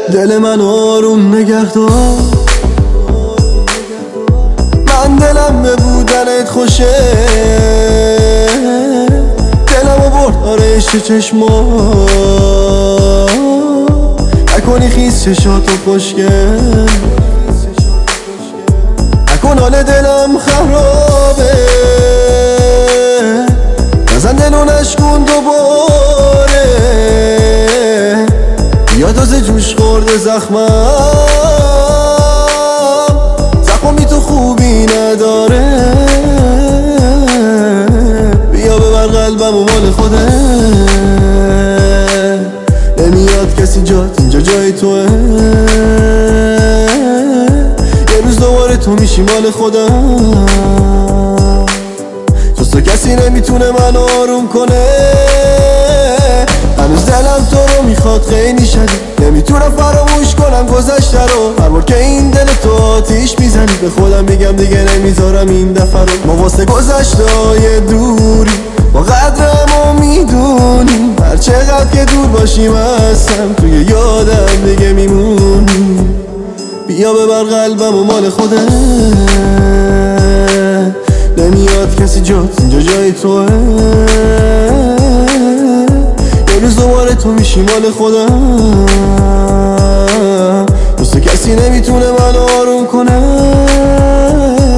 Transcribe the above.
دل من آروم نگه دار، من دلم به بودنت خوشه، دلمو برد آرایش چشما، نکنی خیس چشاتو خوشگل، نکن حال دلم خرابه، نزن دلو نشکن دوباره، بیا تازه جوش خورده زخمم، زخمی تو خوبی نداره، بیا ببر قلبم و مال خوده، نمیاد کسی جات اینجا جای توه، یه روز دوباره تو میشی مال خودم، جز تو کسی نمیتونه من آروم کنه، هنوز دلم تو رو میخواد خیلی شدید، نمیتونم فراموش کنم گذشته رو، هر بار که این دل تو آتیش میزنی به خودم میگم دیگه نمیذارم این دفعه رو، ما واسه گذشته‌های دوری با قدرمو میدونیم، هر چقدر که دور باشیم هستم توی یادم دیگه میمونی، بیا ببر قلبم و مال خوده، نمیاد کسی جات اینجا جای توه، یه روز دوباره تو میشی مال خودم، دوست کسی نمیتونه من آروم کنه.